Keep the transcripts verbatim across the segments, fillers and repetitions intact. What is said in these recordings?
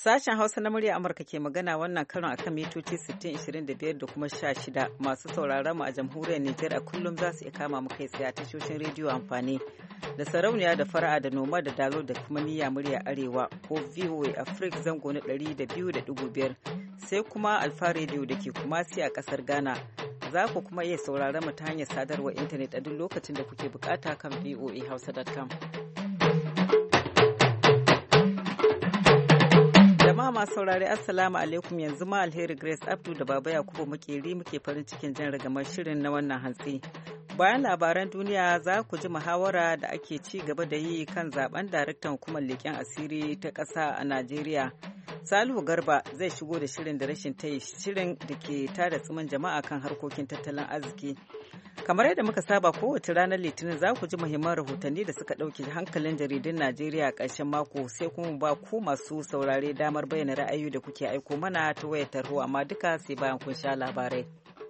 Sashen Hausa na murya Amurka ke magana wannan karon akan mitoci sittin, ishirin da biyar da kuma sha shida. Masu sauraron mu a jamhuriyar Nijar a kullum za su iya kama mu kai tsaye a tashoshin rediyo amfani da sarauniya da fara'a da noma da dalo da kuma niyya murya arewa ko V O A Africa zango na ɗari da biyu da ɗigo biyar, sai kuma Alfa Radio da ke Kumasi a ƙasar Ghana. Za ku kuma iya sauraron mu ta hanyar sadarwar intanet a duk lokacin da kuke bukata kan V O A hausa dot com. Jama'a masu saurari Assalamu alaikum, yanzu ma Alheri Grace Abdu da Baba Yakubu Makeri muke farin cikin jan ragamar shirin na wannan hantsi. Bayan labaran duniya za ku ji muhawara da ake ci gaba da yi kan zaben daraktan hukumar leƙen asiri ta ƙasa a Najeriya. Salihu Garba zai shigo da shirin da rashin tayi, shirin da ke tada tsimin jama'a kan harkokin tattalin arziki. Kamar yadda muka saba kowace ranar Litinin za ku ji muhimman rahotanni da suka ɗauke hankalin jaridun Najeriya a ƙarshen mako, sai kuma ba ku masu saurare damar bayyana ra'ayoyi da kuke aiko mana ta wayar tarho, amma duka sai bayan kun sha labarai.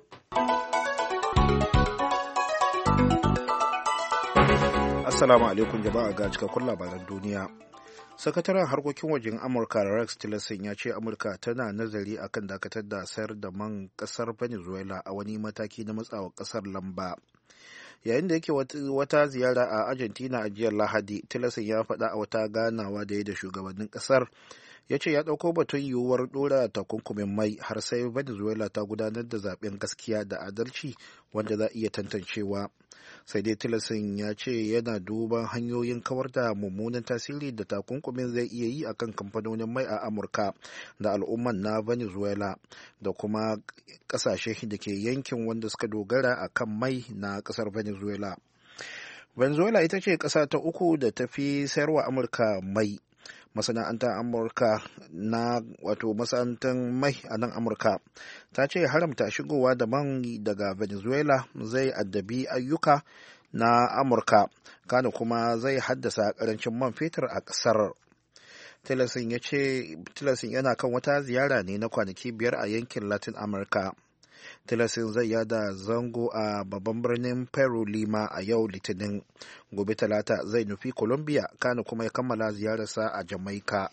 Assalamu alaikum jama'a, ga cikakkun labaran duniya. Sakataren harkokin wajen Amurka Rex Tillerson ya ce Amurka tana nazari akan dakatar da sayar da man kasar Venezuela a wani mataki na matsawa kasar lamba. Yayin da yake wata ziyara a Argentina a jiya Lahadi, Tillerson ya faɗa a wata ganawa da ya da shugabannin kasar, ya ce ya ɗauko batun yiwuwar ɗora takunkumin mai har sai Venezuela ta gudanar da zaben gaskiya da adalci wanda za a iya tantancewa. Sai dai Tillerson ya ce yana duban hanyoyin kawar da mummunan tasiri da takunkumin zai iya yi akan kamfanonin mai a Amurka da al'umman na Venezuela da kuma kasashe da ke yankin wanda suka dogara a kan mai na kasar Venezuela. Venezuela ita ce ƙasa ta uku da ta fi sayarwa Amurka mai. Masana'antar Amurka na wato masana'antar mai a nan Amurka ta ce haramta shigowa da man daga Venezuela zai addabi ayyuka na Amurka, kana kuma zai haddasa karancin man fetur a ƙasar. Tillerson ya ce Tillerson yana kan wata ziyara ne na kwanaki biyar a yankin Latin America. Tillerson zai yada zango a babban birnin Peru Lima a yau Litinin. Gobe Talata zai nufi Colombia, kana kuma ya kammala ziyararsa a Jamaica.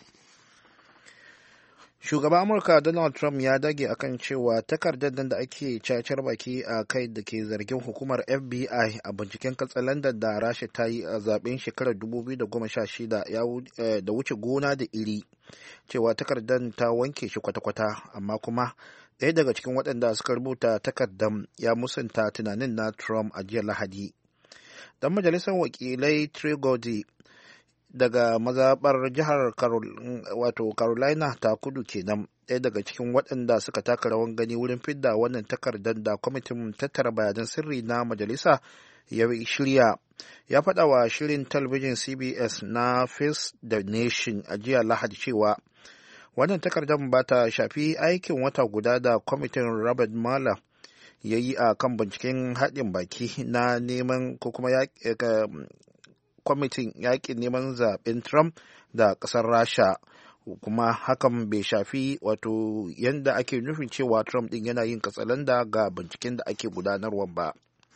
Shugaban Amurka Donald Trump ya dage akan cewa takardar da ake cacar baki a kai da ke zargin hukumar F B I a binciken katsalandan da Rasha ta yi a zaben shekarar dubu biyu da goma sha shida da wuce gona da iri, cewa takardar ta wanke shi kwata-kwata, amma kuma ɗaya daga cikin waɗanda suka rubuta takardar ya musanta tunanin na Trump a jiya Lahadi. Dan majalisar wakilai Trey Gowdy daga mazaɓar jihar wato Carolina ta kudu kenan, ɗaya daga cikin waɗanda suka taka rawan gani wurin fidda wannan takardar da kwamitin tattara bayanan sirri na majalisa ya shirya, ya faɗa wa shirin talabijin C B S na Face the Nation a jiya Lahadi cewa wannan takardar ba ta shafi aikin wata guda da kwamitin Robert Mueller ya yi a kan binciken haɗin baki na neman ko kuma ya kwamitin yaƙin neman zaɓen Trump da ƙasar Rasha, kuma hakan bai shafi wato yadda ake nufin cewa Trump ɗin yana yin katsalanda ga binciken da ake gudanarwa ba.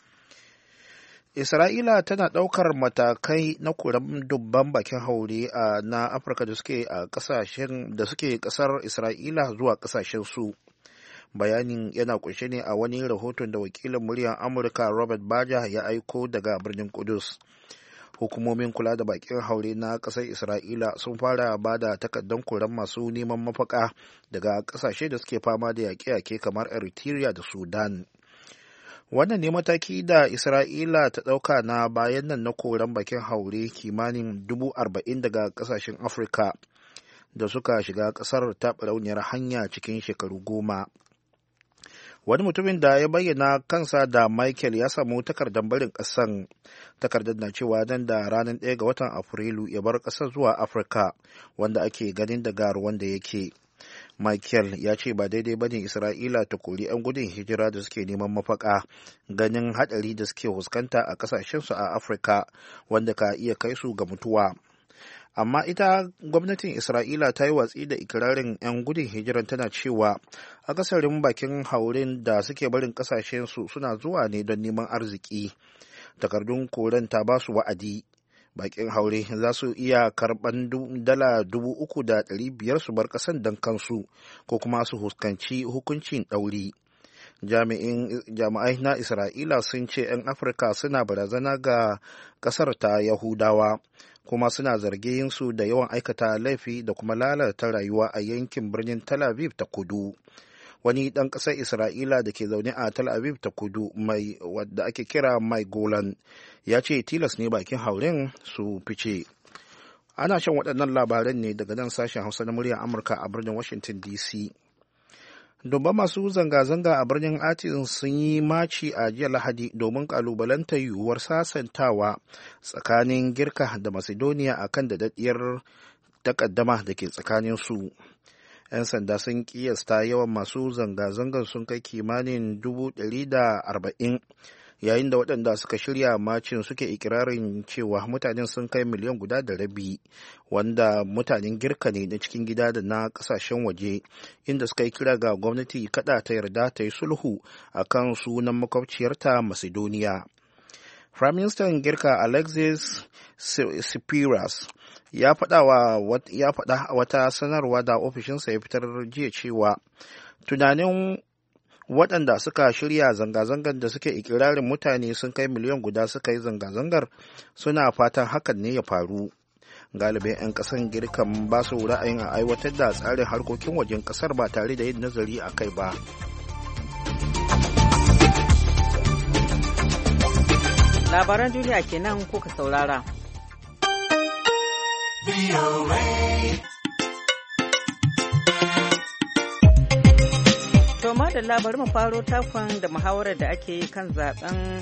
Isra'ila tana ɗaukar matakai na kuran dubban bakin haure a na Afirka da suke a ƙasashen da suke ƙasar Isra'ila zuwa ƙasashen su. Bayanin yana kunshe ne a wani rahoton da wakilin muryar Amurka Robert Baja ya aiko daga birnin Kudus. Hukumomin kula da bakin haure na ƙasar Isra'ila sun fara ba da takardar koran masu neman mafaka daga ƙasashe da suke fama da yaƙe-yaƙe kamar Eritrea da Sudan. Wannan ne mataki da Isra'ila ta ɗauka na bayan nan na koran bakin haure kimanin dubu arba'in daga ƙasashen Afirka da suka shiga ƙasar ta barauniyar hanya cikin shekaru goma. Wani mutumin da ya bayyana kansa da Michael ya samu takardar barin ƙasan. Takardar na cewa nan da ranar ɗaya ga watan Afrilu ya bar ƙasar zuwa Afirka, wanda ake ganin daga ruwan da yake. Michael ya ce ba daidai ba ne Isra'ila ta kori 'yan gudun hijira da suke neman mafaka, ganin haɗari da suke fuskanta a ƙasashensu a Afirka, wanda ka iya kai su ga mutuwa. Amma ita gwamnatin Isra'ila ta yi watsi da ikirarin 'yan gudun hijiran, tana cewa akasarin bakin haurin da suke barin ƙasashensu suna zuwa ne don neman arziki. Takardun koren ta ba su wa'adi. bakin haure za su iya karban dala dubu uku da ɗari biyar su bar ƙasan don kansu ko kuma su huskanci hukuncin ɗauri. Jami'ai na Isra'ila sun ce 'yan Afirka suna barazana ga ƙasar ta Yahudawa kuma suna zargin su da yawan aikata laifi da kuma lalata rayuwa a yankin birnin Tel Aviv ta kudu. Wani ɗan ƙasar Isra'ila da ke zaune a Tel Aviv ta kudu mai wadda ake kira Mai Golan ya ce tilas ne bakin hauren su fice. Ana shan waɗannan labaran ne daga nan sashen Hausa na muryar Amurka a birnin Washington D C. Dubban masu zanga-zanga a birnin Athens sun yi maci a jiya Lahadi domin kalubalantar yiwuwar sasantawa tsakanin Girka da Macedonia akan daɗaɗɗiyar takaddama da ke tsakanin su. 'Yan sanda sun kiyasta yawan masu zanga-zangar sun kai kimanin dubu ɗari da arba'in, yayin da waɗanda suka shirya macin suke ikirarin cewa mutanen sun kai miliyan guda da rabi, wanda mutanen Girka ne na cikin gida da na ƙasashen waje, inda suka yi kira ga gwamnati kada ta yarda ta yi sulhu a kan sunan makwabciyarta Macedonia. Firaministan Girka Alexis Tsipras ya faɗa wata sanarwa da ofishinsa ya fitar jiya cewa tunanin waɗanda suka shirya zanga-zangar da suke ikirarin mutane sun kai miliyan guda suka yi zanga-zangar suna fatan hakan ne ya faru. Galibin 'yan ƙasar Girkan ba su ra'ayin a aiwatar da tsarin harkokin wajen ƙasar ba tare da yin nazari a kai ba. Labaran duniya kenan kuka saurara. To da labarin mu faro takon da muhawarar da ake yi kan zaben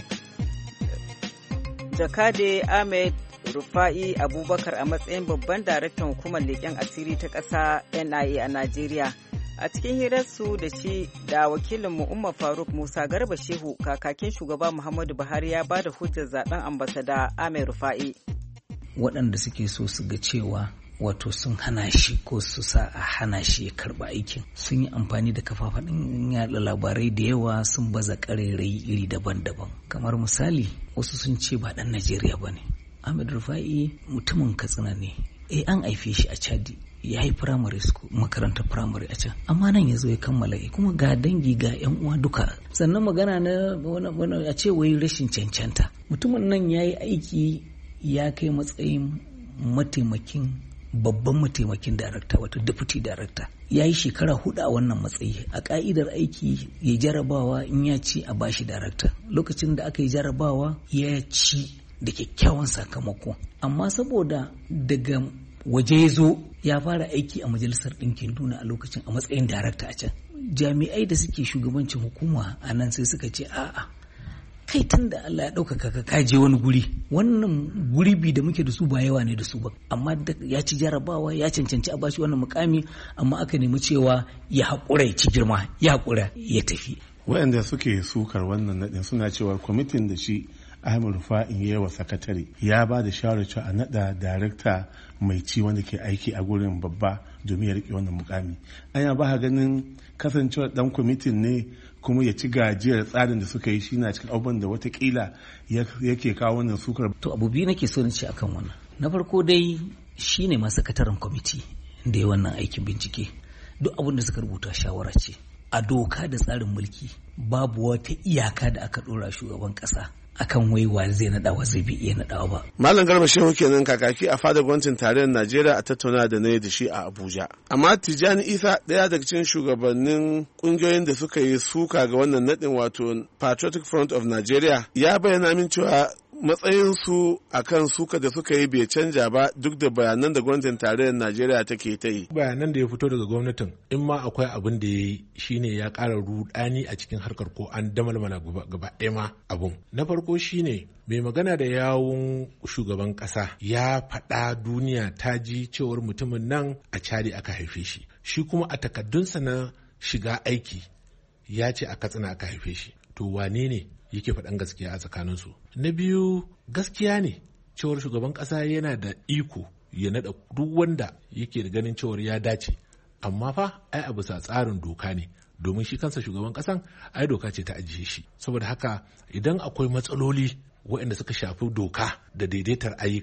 Jakade Ahmed Rufa'i Abubakar a matsayin babban daraktan hukumar leƙen asiri ta ƙasa N I A a Najeriya. A cikin hirarsu da shi da wakilinmu Umar Faruk Musa Garba Shehu, kakakin shugaba Muhammadu Buhari ya ba da hujjar zaben ambasada Ahmed Rufa'i. Waɗanda suke so su ga cewa wato sun hana shi ko su sa a hana shi ya karba aikin sun yi amfani da kafafen yaɗa labarai da yawa, sun baza ƙarairayi iri daban-daban. Kamar misali, wasu sun ce ba ɗan Najeriya ba ne. Ahmed Rufa'i mutumin Katsina ne. Eh, an haife shi a Chadi, ya yi primary school, makarantar primary a can, amma nan ya zo ya kammala, kuma ga dangi ga yan uwa duka. Sannan magana na wani a ce wai rashin cancanta, mutumin nan ya yi aiki ya kai matsayin mataimakin babban mataimakin darakta, wato deputy darakta. Ya yi shekara hudu a wannan matsayi. A ka'idar aiki ya jarabawa, in ya ci a bashi darakta. Lokacin da aka yi jarabawa ya ci da kyakkyawan sakamako, amma saboda daga waje ya zo ya fara aiki a majalisar ɗinkin duniya a lokacin a matsayin darakta a can, jami'ai da suke shugabancin hukuma a nan sai suka ce a'a, kai tun da Allah ya ɗaukaka ka kaje wani guri, wannan guribi da muke da su ba yawa ne da su ba, amma ya ci jarabawa ya cancanci a bashi wannan mukami, amma aka nemi cewa ya haƙura ya ci girma, ya haƙura ya tafi. Waɗanda suke sukar wannan naɗin suna cewa kwamitin da shi Ahmed Rufa'in ya wa sakatare ya ba da shawarar cewa a naɗa darakta mai ci wanda ke aiki a gurin babba domin ya riƙe wannan mukami. Anya ba ganin kasancewar ɗan kwamitin ne kuma ya ci gajiyar tsarin da suka yi shi na cikin abubuwan da watakila yake kawo wannan sukar. To abu biyu nake so na ce akan wannan. Na farko dai shi ne ma sakataren kwamiti da ya wannan aikin bincike. Duk abin da suka rubuta shawara ce. A doka da tsarin mulki babu wata iyaka da aka ɗora shugaban ƙasa akan waiwa zai naɗa wa zai bi iya naɗawa ba. Malam Garba Shehu kenan kakaki a fadar gwamnatin tarayyar Najeriya a tattauna da na da shi a Abuja. Amma Tijjani Isa ɗaya daga cikin shugabannin ƙungiyoyin da suka yi suka ga wannan naɗin, wato Patriotic Front of Nigeria, ya bayyana min cewa matsayinsu a kan suka da suka yi bai canja ba duk da bayanan da gwamnatin tarayyar Najeriya take ta yi. Bayanan da ya fito daga gwamnatin, in ma akwai abin da ya yi shine ya ƙara rudani a cikin harkar, ko an damalmala gaba ɗaya ma abun. Na farko shine mai magana da yawun shugaban ƙasa ya faɗa duniya ta ji cewar mutumin nan a Chadi aka haife shi. Shi kuma a takaddunsa na shiga aiki ya ce a Katsina aka haife shi. To wane ne yake faɗan gaskiya a tsakaninsu? Na biyu, gaskiya ne cewar shugaban ƙasa yana da iko ya naɗa duk wanda yake da ganin cewar ya dace, amma fa ai a bisa tsarin doka ne, domin shi kansa shugaban ƙasan ai doka ce ta ajiye shi. Saboda haka idan akwai matsaloli waɗanda suka shafi doka da daidaitar ayyuka,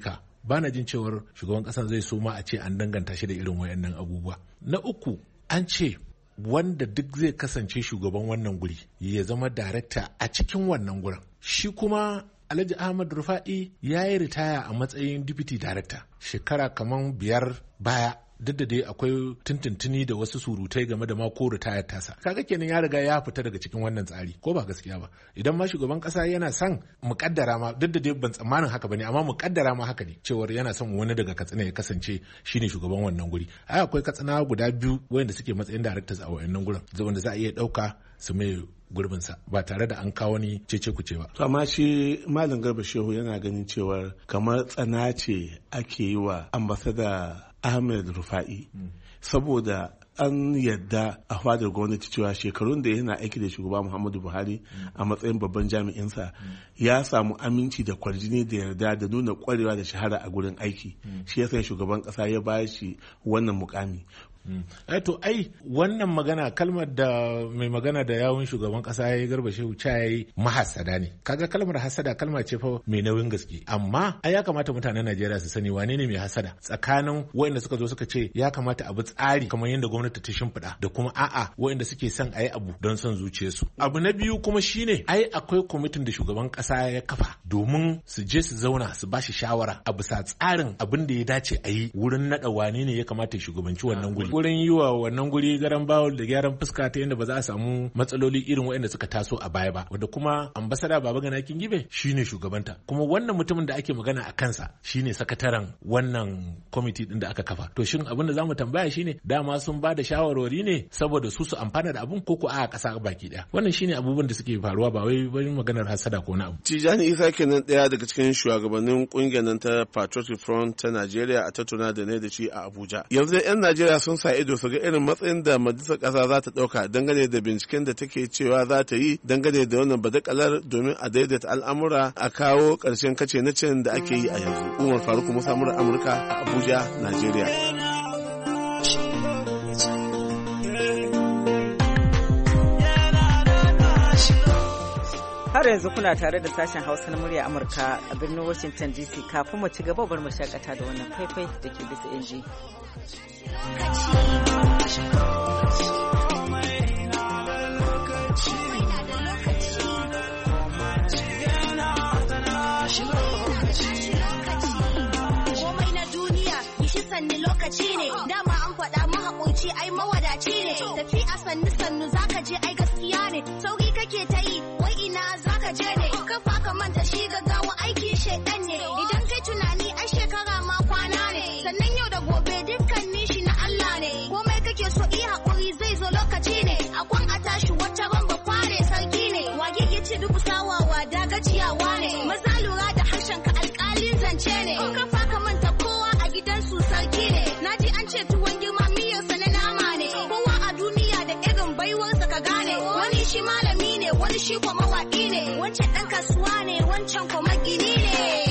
ba na jin cewar shugaban ƙasa zai so ma a ce an danganta shi da irin wayannan abubuwa. Na uku, an ce wanda duk zai kasance shugaban wannan guri ya zama darakta a cikin wannan gurin. Shi kuma Alhaji Ahmad Rufa'i ya yi ritaya a matsayin deputy director shekara kamar biyar baya. Duk da dai akwai tuntuntuni da wasu surutai game da mako ritayar tasa. Kaga kenan ya riga ya fita daga cikin wannan tsari, ko ba gaskiya ba? Idan ma shugaban kasa yana son muƙaddara ma, duk da dai ban tsammanin haka bane, amma muƙaddara ma haka ne, cewar yana son wani daga Katsina ya kasance shine shugaban wannan guri. Ai akwai Katsina guda biyu wanda suke matsayin directors a wayannan gurin, wanda za a iya ɗauka su mai gurbinsa ba tare da an kawo ni cece kuce ba. Amma shi Malam Garba Shehu yana ganin cewar kamar tsana ce ake yi wa ambasada Ahmed Rufa'i mm. saboda an yadda a fadar gwamnati cewa shekarun da yana aiki da shugaba Muhammadu Buhari mm. a matsayin babban jami'insa mm. ya samu aminci da kwarjini da yarda da nuna kwarewa da shahara a gurin aiki mm. shi yasa shugaban kasa ya ba shi wannan mukami. ai to ai wannan magana kalmar da mai magana da yawun shugaban kasa ya yi Garba Shehu cha yayi mahassada ne. Kaga kalmar hasada kalma ce fa mai nauyin gaske, amma ai ya kamata mutanen Najeriya su sani wane ne mai hasada tsakanin waɗanda suka zo suka ce ya kamata abu tsari kamar yadda gwamnati ta shimfiɗa da kuma a'a waɗanda suke son ayi abu don son zuciyarsu. Abu na biyu kuma shine ai akwai kwamitin da shugaban kasa ya kafa domin su je su zauna su bashi shawara a bisa tsarin abin da ya dace a yi wurin naɗa wane ne ya kamata ya shugabanci wannan guri. Wurin yi wa wannan guri garan bawul da gyaran fuska ta yadda ba za a samu matsaloli irin waɗanda suka taso a baya ba, wanda kuma ambasada Babagana Kingibe shine shugabanta, kuma wannan mutumin da ake magana a kansa shine sakataren wannan kwamiti din da aka kafa. To shin abin da zamu tambaya shine dama sun ba da shawarwari ne saboda su su amfana da abun ko ko a ƙasa baki daya? Wannan shine abubuwan da suke faruwa, ba wai wani maganar hasada ko na abu. Tijani Isa kenan daya daga cikin shugabannin kungiyar nan ta Patriotic Front ta Najeriya a tattauna da ne da shi a Abuja. Yanzu yan Najeriya sun sa ido su ga irin matsayin da majalisar ƙasa za ta ɗauka dangane da binciken da take cewa za ta yi dangane da wannan badakalar domin a daidaita al'amura a kawo ƙarshen kace na cin da ake yi a yanzu. Umar Faruk Musa Amurka a Abuja, Najeriya. Har yanzu kuna tare da sashen Hausa na murya Amurka a birnin Washington D C. Kafin mu ci gaba bar mu shakata da wannan faifai da ke bisa inji. Komai na duniya yi sanni lokaci ne, dama an faɗa mahaƙunci ai mawadaci ne, tafi a sannu sannu zaka je ai gaskiya ne, sauri kake ta yi wai ina zaka je ne, kafa ka manta shi gaggawa aiki shedan ne, idan kai tunani ai shekara ma kwana ne, sannan yau da gobe dukkanin shi na Allah ne, komai kake so yi haƙuri zai zo lokaci ne, akwan a tashi wata bamba kware sarki ne, wage ya ci duk sawawa da gajiyawa ne, maza lura da harshen ka alƙalin zance ne, kafa ka manta kowa a gidansu sarki ne, naji an ce tuwon girma miyarsa na nama ne, kowa a duniya da irin baiwarsa ka gane, wani shi malami ne wani shi kuma mawaƙi ne, wancan ɗan kasuwa ne wancan kuma gini ne.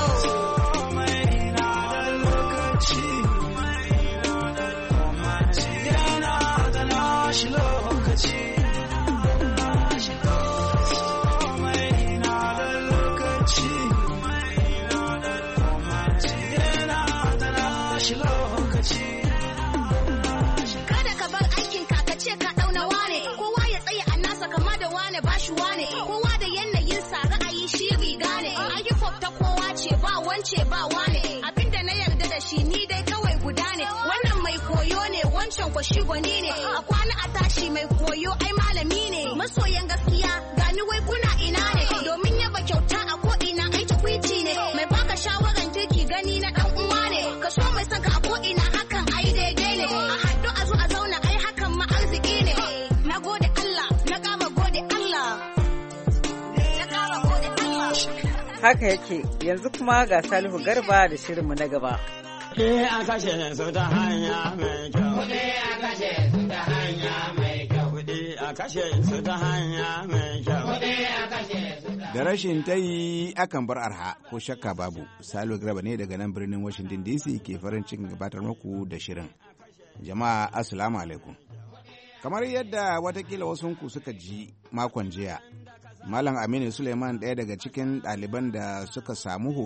Kada ka bar aikin ka ce ka dauna wane, kowa ya tsaya a nasa kama da wane ba shi wane, kowa da yanayin sa ra'ayi shi riga ne, ayyukan ta kowa ce ba wance ba wane, abinda na yarda da shi ni dai kawai guda ne, wannan mai koyo ne wancan ko shi gwani ne, a kwana a tashi mai koyo ai malami ne, masoyan gaskiya gani wai kuna ina ne, domin yaba kyauta a ko ina ai tukwici ne, mai baka shawaran kirki gani na dan uwa ne, ka so mai sanka a ko ina hakan ai daidai ne, a haddu a zo a zauna ai hakan ma arziki ne, na gode Allah na kama gode Allah na kama gode Allah. Haka yake, yanzu kuma ga Salihu Garba da shirinmu na gaba. Kuɗi a kashe su ta hanya mai kyau. Kuɗi a kashe su ta hanya mai kyau. Kuɗi a kashe su ta hanya mai kyau. Kuɗi a kashe su ta. Da rashin tayi akan bar arha ko shakka babu. Salo Graba ne daga nan birnin Washington D C ke farin cikin gabatar muku da shirin. Jama'a assalamu alaikum. Kamar yadda watakila wasunku suka ji makon jiya, Malam Aminu Suleiman ɗaya daga cikin ɗaliban da suka samu horo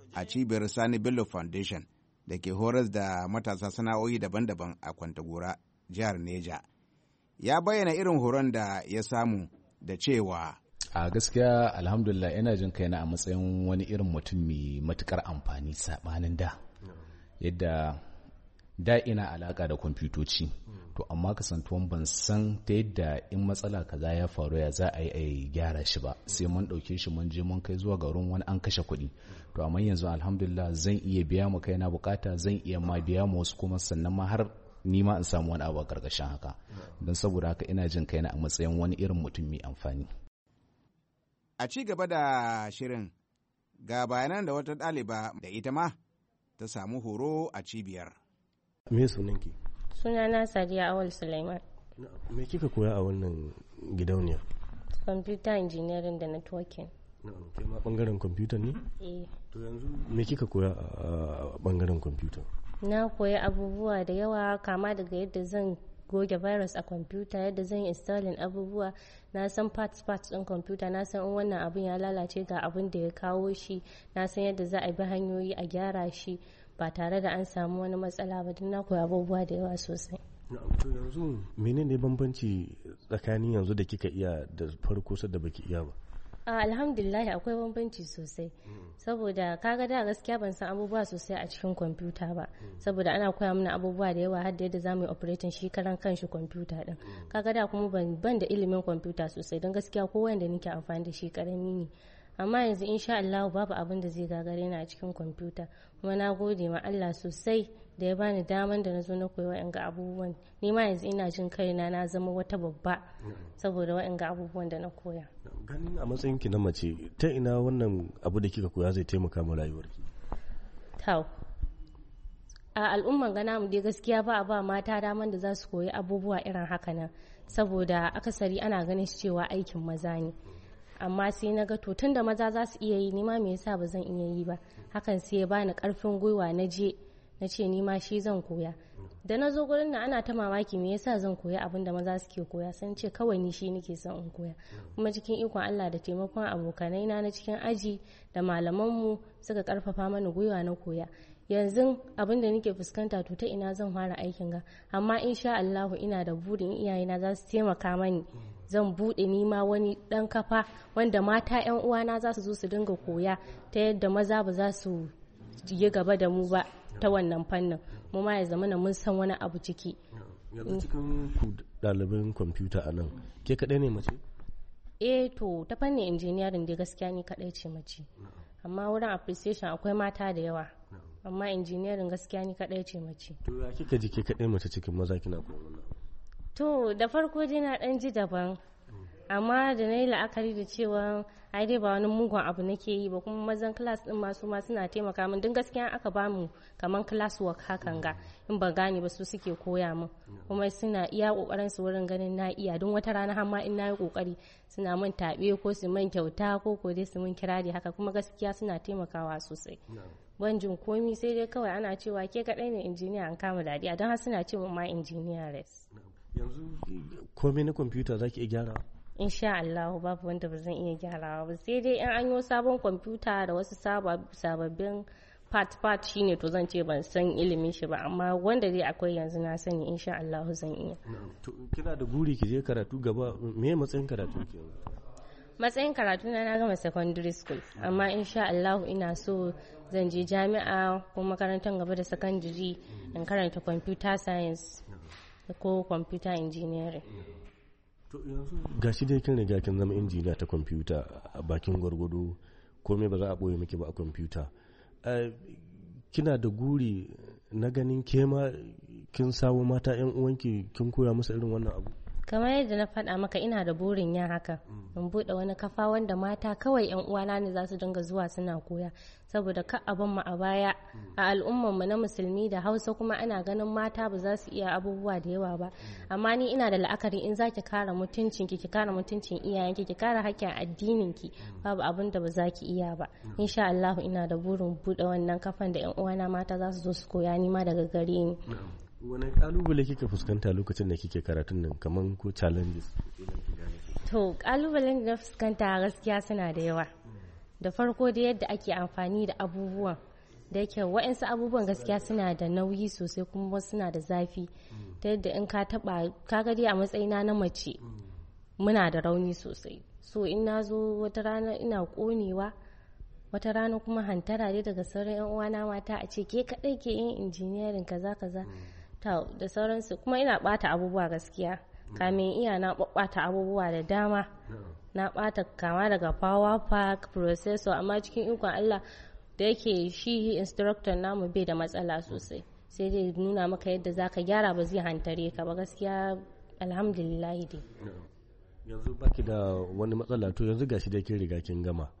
a cibiyar Sani Bello Foundation da ke horas da matasa sana'o'i daban-daban a Kwantagora, jihar Neja. Ya bayyana irin horon da ya samu da cewa a gaskiya alhamdulillah ina jin kaina a matsayin wani irin mutum mai matukar amfani sabanin da yadda da ina alaka da kwamfutoci to amma kasantuwan ban san ta yadda in matsala kaza ya faru ya za a yi a gyara shi ba sai mun ɗauke shi mun je mun kai zuwa garin wani an kashe kuɗi to amma yanzu alhamdulillah zan iya biya mu kaina bukata zan iya ma biya mu wasu kuma sannan ma har ni ma in samu wani abu a karkashin haka don saboda haka ina jin kaina a matsayin wani irin mutum mai amfani. A ci gaba da shirin ga bayanan da wata ɗaliba da ita ma ta samu horo a cibiyar. Me sunanki? Sunana Sadiya Awal Sulaiman. Me kika koya a wannan gidauniyar? Computer engineering da networking. Na'am, kai ma bangaren computer ne? Eh. To yanzu me kika koya a bangaren computer? Na koya abubuwa da yawa kama daga yadda zan goge virus a kwamfuta, yadda zan installing abubuwa, na san parts parts din kwamfuta, na san in wannan abin ya lalace ga abin da ya kawo shi, na san yadda za a bi hanyoyi a gyara shi ba tare da an samu wani matsala ba. Don na koya abubuwa da yawa sosai. To yanzu menene bambanci tsakanin yanzu da kika iya da farko sadda baki iya ba? Alhamdulillah akwai bambanci sosai saboda kaga da gaskiya ban san abubuwa sosai a cikin kwamfuta ba saboda ana koya mana abubuwa da yawa har da yadda zamu yi operating shi karan kanshi kwamfuta din. Kaga da kuma ban da ilimin kwamfuta sosai don gaskiya ko wanda nake amfani da shi karami ne, amma yanzu insha Allah babu abin da zai gagare ni a cikin kwamfuta, kuma na gode ma Allah sosai da ya bani daman da na zo na koyi wa'anga abubuwan. Ni ma yanzu ina jin kaina na zama wata babba saboda wa'anga abubuwan da na koya. Ganin a matsayin ki na mace, ta ina wannan abu da kika koya zai taimaka ma rayuwarki? Tau. A al'umman gana mu dai gaskiya ba a ba mata daman da za su koyi abubuwa irin haka nan saboda akasari ana ganin cewa aikin maza ne. Amma sai na ga to tun da maza za su iya yi, ni ma me yasa ba zan iya yi ba? Hakan sai ya bani karfin gwiwa na je na ce ni ma shi zan koya. Da na zo gurin nan ana ta mamaki me yasa zan koya abin da maza suke koya, sun ce kawai ni shi nake son in koya. Kuma cikin ikon Allah da taimakon abokanai na na cikin aji da malaman mu suka karfafa mani gwiwa na koya. Yanzu abin da nake fuskanta to ta ina zan fara aikin ga, amma insha Allah ina da burin iyayena za su taimaka mani zan bude nima wani dan kafa wanda mata yan uwana za su zo su dinga koya ta yadda maza ba za su yi gaba da mu ba ta wannan fannin, mu ma ya zama na mun san wani abu ciki. Yanzu cikin ku ɗaliban kwamfuta a nan ke kaɗai ne mace? Eh to ta fannin engineering dai gaskiya ni kaɗai ce mace, amma wurin appreciation akwai mata da yawa, amma engineering gaskiya ni kaɗai ce mace. To ya kika ji ke kaɗai mace cikin maza kina koyon? To da farko dai na ɗan ji daban, amma da na yi la'akari da cewa ai dai ba wani mugun abu nake yi ba, kuma mazan class din masu ma suna taimaka min, don gaskiya aka ba mu kaman class work hakan ga in ba gane ba su suke koya min, kuma suna iya kokarin su wurin ganin na iya, don wata rana har ma in na yi kokari suna min tabe ko su min kyauta ko ko dai su min kirari haka, kuma gaskiya suna taimakawa sosai. Ban jin komi sai dai kawai ana cewa ke kaɗai ne injiniya an kama dadiya, don har suna ce ma injiniya res. Yanzu komai na kwamfuta za ki iya gyara? Insha Allah babu wanda ba zan iya gyarawa ba, sai dai in an yi sabon kwamfuta da wasu sababbin part part shine to zan ce ban san ilimin shi ba, amma wanda dai akwai yanzu na sani insha Allah zan iya. Kina da buri ki je karatu gaba, me matsayin karatu ke? Matsayin karatu na na gama secondary school, amma insha Allah ina so zan je jami'a ko makarantar gaba da secondary in karanta computer science ko computer engineering. To yanzu gashi dai kin riga kin zama injiniya ta kwamfuta a bakin gwargwado, komai ba za a boye miki ba a kwamfuta. Kina da guri na ganin kema kin samu mata yan uwanki kin koya musu irin wannan abu? Kamar yadda na faɗa maka ina da burin yin haka, in buɗe wani kafa wanda mata kawai yan uwana ne za su dinga zuwa suna koya, saboda ka abin mu a baya a al'ummar mu na musulmi da Hausa kuma ana ganin mata ba za su iya abubuwa da yawa ba, amma ni ina da la'akari in zaki kare mutuncin ki ki kare mutuncin iyayenki ki kare haƙƙin addinin ki, babu abin da ba za ki iya ba. Insha Allah ina da burin buɗe wannan kafan da yan uwana mata za su zo su koya ni ma daga gare ni. Wani kalubale kika fuskanta lokacin da kike karatun nan, kaman ko challenges? To kalubalen da na fuskanta gaskiya suna da yawa. Da farko da yadda ake amfani da abubuwan da yake wa'insu abubuwan gaskiya suna da nauyi sosai kuma suna da zafi ta yadda in ka taba kaga dai a matsayina na mace muna da rauni sosai, so in na zo wata rana ina konewa, wata rana kuma hantara dai daga sauran yan uwana mata a ce ke kadai ke yin injiniyarin kaza kaza da sauransu, kuma ina bata abubuwa gaskiya kamin iya na bata abubuwa da dama, na bata kama daga power pack processor, amma cikin ikon Allah da yake shi instructor namu bai da matsala sosai, sai dai nuna maka yadda zaka gyara, ba zai hantare ka ba gaskiya. Alhamdulillah dai yanzu baki da wani matsala. To yanzu gashi da kin riga kin gama,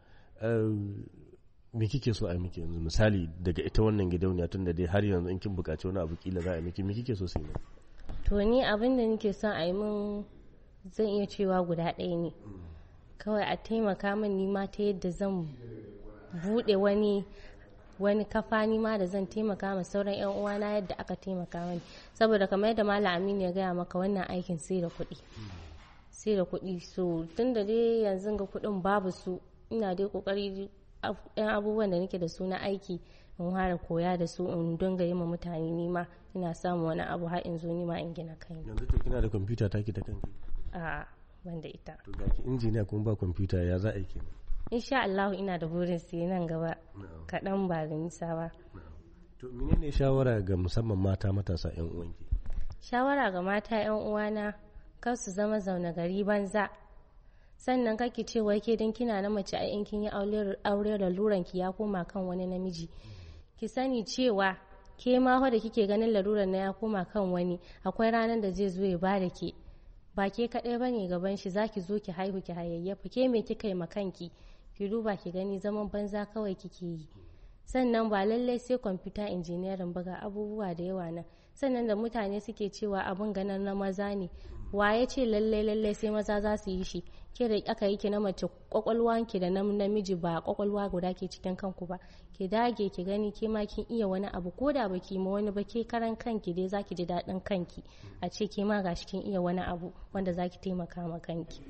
me kike so a yi miki yanzu misali daga ita wannan gidauniya, tun da dai har yanzu in kin buƙaci wani abu kila za a yi miki, me kike so sai ne? To ni abin da nake son a yi min zan iya cewa guda ɗaya ne, kawai a taimaka min nima ta yadda zan buɗe wani wani kafa nima da zan taimaka ma sauran yan uwana yadda aka taimaka mani, saboda kamar yadda Malam Aminu ya gaya maka wannan aikin sai da kuɗi sai da kuɗi so tun da dai yanzu ga kuɗin babu su, ina dai kokari yan abubuwan da nake da su na aiki in fara koya da su in dinga yi ma mutane nima ina samu wani abu har in zo nima in gina kai. Yanzu to kina da kwamfuta taki ta kanki? A ban da ita. To ga ki injiniya kuma ba kwamfuta, ya za a yi kenan? Insha Allah ina da burin sai nan gaba kaɗan ba da nisa ba. To menene shawara ga musamman mata matasa yan uwanki? Shawara ga mata yan uwana kar su zama zaune gari banza, sannan kake ce wai ke dan kina na mace a in kin yi aure laluran ki ya koma kan wani namiji, ki sani cewa ke ma fa da kike ganin laluran na ya koma kan wani, akwai ranar da zai zo ya ba da ke, ba ke kaɗai bane gaban shi, zaki zo ki haihu ki hayayyafa, ke me kika yi ma kanki? Ki duba ki gani zaman banza kawai kike yi. Sannan ba lallai sai kwamfuta injiniyarin ba, ga abubuwa da yawa nan. Sannan da mutane suke cewa abin ganar na maza ne, waye ce lallai lallai sai maza za su yi shi? Ke da aka yi ki na mace, kwakwalwanki da na namiji ba kwakwalwa guda ke cikin kanku ba. Ki dage ki gani ke ma kin iya wani abu, ko da baki ma wani ba, ke karan kanki dai zaki ji daɗin kanki a ce ke ma gashi kin iya wani abu wanda zaki taimaka ma kanki.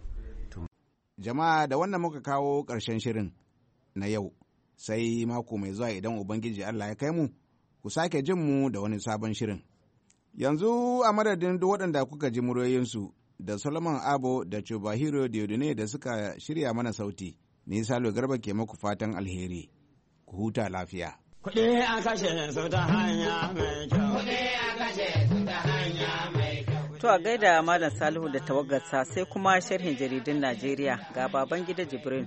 Jama'a da wannan muka kawo ƙarshen shirin na yau, sai mako mai zuwa idan Ubangiji Allah ya kai mu, ku sake jin mu da wani sabon shirin. Yanzu a madadin duk waɗanda kuka ji muryoyinsu da Solomon Abo da Chubahiro Diodune da suka shirya mana sauti, ni Salo Garba ke maku fatan alheri. Ku huta lafiya. Kuɗi a kashe su ta hanya mai kyau. Kuɗi a kashe su ta hanya mai kyau. To a gaida Malam Salihu da tawagarsa, sai kuma sharhin jaridun Najeriya ga Babangida Jibril.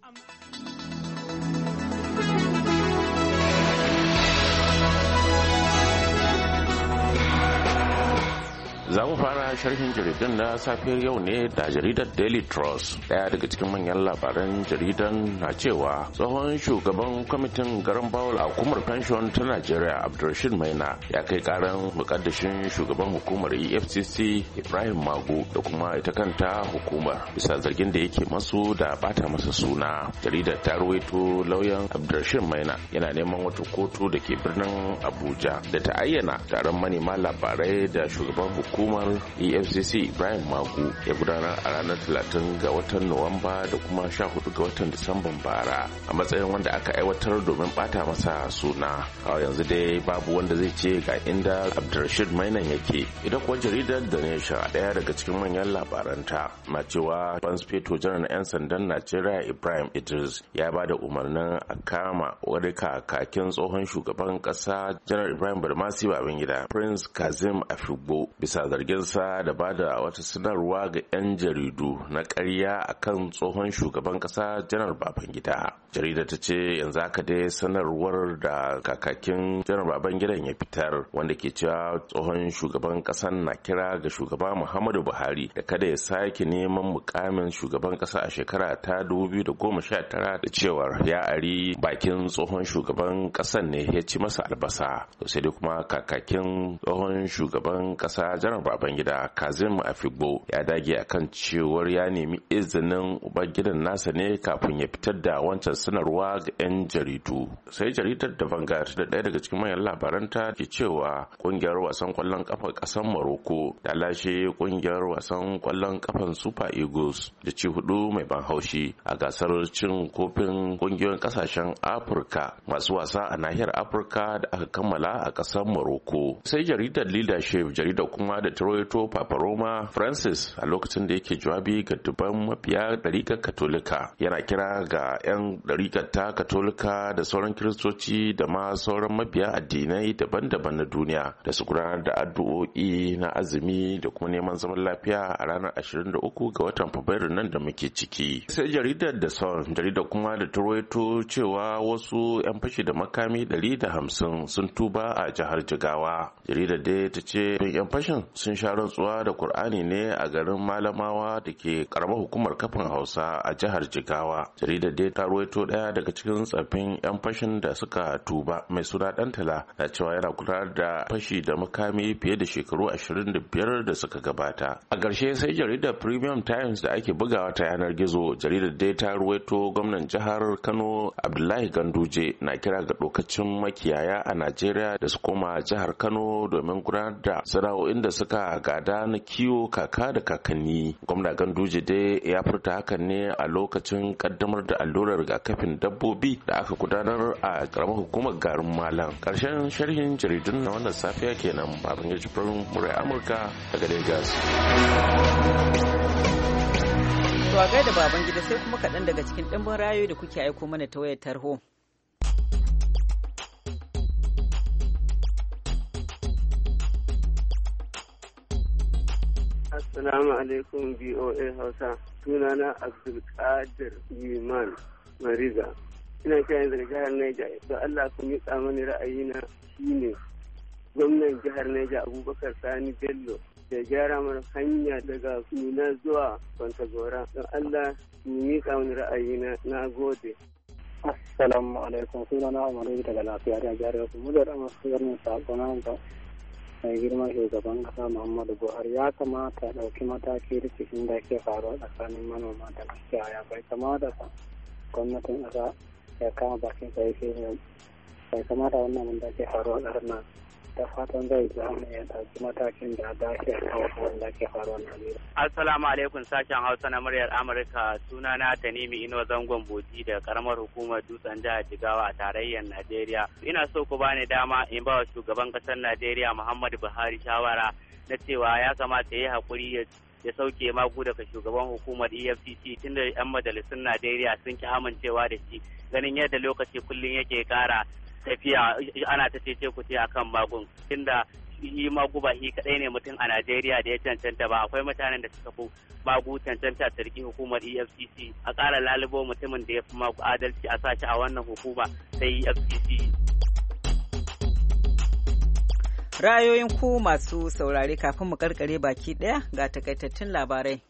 Za mu fara sharhin jaridun na safiyar yau ne da jaridar Daily Trust. Daya daga cikin manyan labaran jaridan na cewa tsohon shugaban kwamitin garan bawul a hukumar pension ta Najeriya Abdulrashid Maina ya kai karan mukaddashin shugaban hukumar E F C C Ibrahim Magu da kuma ita kanta hukumar bisa zargin da yake masu da bata masa suna. Jaridar ta rawaito lauyan Abdulrashid Maina yana neman wata kotu da ke birnin Abuja da ta ayyana taron manema labarai da shugaban hukumar hukumar E F C C Ibrahim Magu ya gudanar a ranar talatin ga watan Nuwamba da kuma sha hudu ga watan Disamban bara a matsayin wanda aka aiwatar domin bata masa suna. A yanzu dai babu wanda zai ce ga inda Abdulrashid Mainan yake. Ita kuwa jaridar The Nation, daya daga cikin manyan labaranta, na cewa Fanspeto Janar 'yan sandan Najeriya Ibrahim Idris ya ba da umarnin a kama wani kakakin tsohon shugaban kasa Janar Ibrahim Badamasi Babangida, Prince Kazim Afigbo, bisa zarginsa da ba da wata sanarwa ga 'yan jaridu na ƙarya a kan tsohon shugaban ƙasa Janar Babangida. Jarida ta ce yanzu haka dai sanarwar da kakakin Janar Babangidan ya fitar, wanda ke cewa tsohon shugaban ƙasar na kira ga shugaba Muhammadu Buhari da kada ya sake neman mukamin shugaban ƙasa a shekara ta dubu biyu da goma sha tara, da cewar ya ari bakin tsohon shugaban ƙasar ne ya ci masa albasa. To sai dai kuma kakakin tsohon shugaban ƙasa Janar Babangida Amurka Kazim Afigbo ya dage akan cewar ya nemi izinin ubangidan nasa ne kafin ya fitar da wancan sanarwa ga 'yan jaridu. Sai jaridar da Vanguard da ɗaya daga cikin manyan labaranta ke cewa kungiyar wasan kwallon kafa ƙasar Morocco da lashe kungiyar wasan kwallon kafan Super Eagles da ci hudu mai ban haushi a gasar cin kofin kungiyoyin kasashen Afirka masu wasa a nahiyar Afirka da aka kammala a ƙasar Morocco. Sai jaridar Leadership, jaridar kuma da Toronto Papa Roma Francis a lokacin da yake jawabi ga dubban mafiya ɗariƙar Katolika yana kira ga 'yan ɗariƙar ta Katolika da sauran Kiristoci da ma sauran mabiya addinai daban-daban na duniya da su gudanar da addu'o'i na azumi da kuma neman zaman lafiya a ranar ashirin da uku ga watan Fabrairu nan da muke ciki. Sai jaridar da Sun, jaridar kuma da Toronto cewa wasu 'yan fashi da makami ɗari da hamsin sun tuba a jihar Jigawa. Jaridar dai ta ce 'yan fashin sun sha rantsuwa da Kur'ani ne a garin Malamawa da ke karamar hukumar kafin Hausa a jihar Jigawa. Jaridar dai ta ruwaito ɗaya daga cikin tsaffin 'yan fashin da suka tuba mai suna Dantala na cewa yana gudanar da fashi da makami fiye da shekaru ashirin da biyar da suka gabata. A ƙarshe sai jaridar Premium Times da ake bugawa ta yanar gizo, jaridar dai ta ruwaito gwamnan jihar Kano Abdullahi Ganduje na kira ga dokacin makiyaya a Najeriya da su koma jihar Kano domin gudanar da sana'o'in da suka gada na kiwo kaka da kakanni. Gwamna Ganduje dai ya furta hakan ne a lokacin kaddamar da allurar rigakafin dabbobi da aka gudanar a karamar hukumar garin Malam. Karshen sharhin jaridun na wannan safiya kenan. Babin ya jibrin murai Amurka daga Lagos. To a gaida baban gida sai kuma kaɗan daga cikin ɗimbin rayoyi da kuke aiko mana ta wayar tarho. Assalamu alaikum B O A Hausa. Sunana Abdulkadir Iman Mariga. Ina kiran daga jihar Niger. Da Allah ku miƙa mani ra'ayina shine gwamnan jihar Niger Abubakar Sani Bello da gyara mana hanya daga Mina zuwa Kwantagora. Don Allah ku miƙa mani ra'ayina. Na gode. Assalamu alaikum. Sunana Umaru daga lafiya da jihar Yau. Mu da masu yarnin sakona da mai girma shugaban kasa Muhammadu Buhari ya kamata ya ɗauki mataki rikicin da ke faruwa tsakanin manoma da makiyaya. Bai kamata gwamnatin ƙasa ya kama bakin sai shi ne. Bai kamata wannan wanda ke faruwa ƙasar nan. Da fatan zai zama ya ɗauki matakin da dace a kawo wanda ke faruwa Najeriya. Assalamu alaikum, sashen Hausa na muryar Amurka. Sunana Tanimi Ino Zangon Boti da karamar hukumar Dutsen jihar Jigawa a tarayyar Najeriya. Ina so ku bani dama in ba wa shugaban ƙasar Najeriya Muhammadu Buhari shawara na cewa ya kamata ya yi haƙuri ya sauke magu daga shugaban hukumar E F C C tunda 'yan majalisun Najeriya sun ki amincewa da shi, ganin yadda lokaci kullum yake ƙara tafiya ana ta cece ku ce akan magun, tunda yi magu ba shi kadai ne mutum a Najeriya da ya cancanta ba, akwai mutanen da suka fi magu cancanta ta riki hukumar E F C C. A ƙara lalubo mutumin da ya fi magu adalci a sashi a wannan hukuma ta E F C C. Ra'ayoyin ku masu saurare kafin mu karkare baki daya ga takaitattun labarai.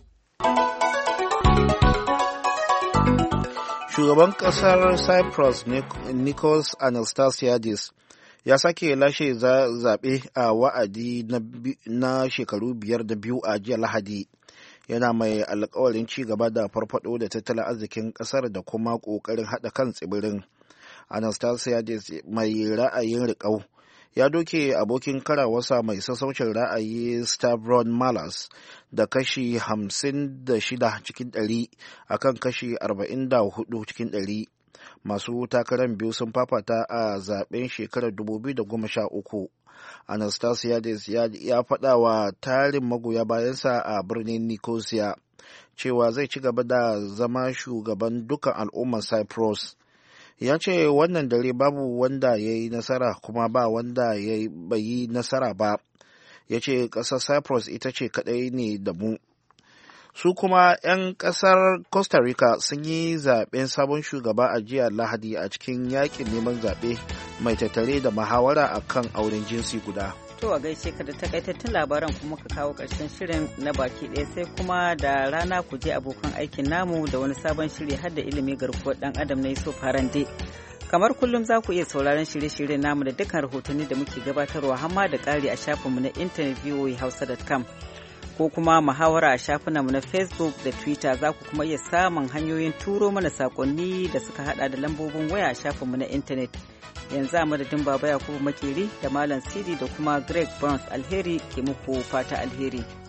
Shugaban kasar Cyprus Nikos Anastasiadis ya sake lashe zaɓe a wa'adi na shekaru biyar da biyu a jiya Lahadi. Yana mai alkawarin ci gaba da farfado da tattalin arzikin kasar da kuma ƙoƙarin haɗa kan tsibirin. Anastasiadis mai ra'ayin riƙau ya doke abokin karawarsa mai sassaucin ra'ayi Stavron Malas da kashi hamsin da shida cikin ɗari a kan kashi arba'in da hudu cikin ɗari. Masu takarar biyu sun fafata a zaben shekarar dubu biyu da goma sha uku. Anastasiadis ya, ya faɗa wa tarin magoya bayansa a birnin Nicosia cewa zai ci gaba da zama shugaban dukkan al'ummar Cyprus. Ya ce wannan dare babu wanda ya yi nasara kuma ba wanda ya bai yi nasara ba. Ya ce ƙasar Cyprus ita ce kaɗai ne da mu. Su kuma 'yan ƙasar Costa Rica sun yi zaɓen sabon shugaba a jiya Lahadi a cikin yakin neman zaɓe mai tattare da muhawara a kan auren jinsi guda. To a gaishe ka da takaitattun labaran kuma ka kawo ƙarshen shirin na baki ɗaya sai kuma da rana ku je abokan aikin namu da wani sabon shiri har da ilimi garkuwar ɗan adam na Yusuf Harande. Kamar kullum za ku iya sauraron shirye-shiryen namu da dukkan rahotanni da muke gabatarwa hamma da ƙari a shafinmu na intanet v o a hausa dot com ko kuma muhawara a shafinanmu na Facebook da Twitter. Za ku kuma iya samun hanyoyin turo mana saƙonni da suka hada da lambobin waya a shafinmu na intanet. Yanzu a madadin Baba Yakubu Makeri da Malam Sidi da kuma Greg Burns, alheri ke muku fata alheri.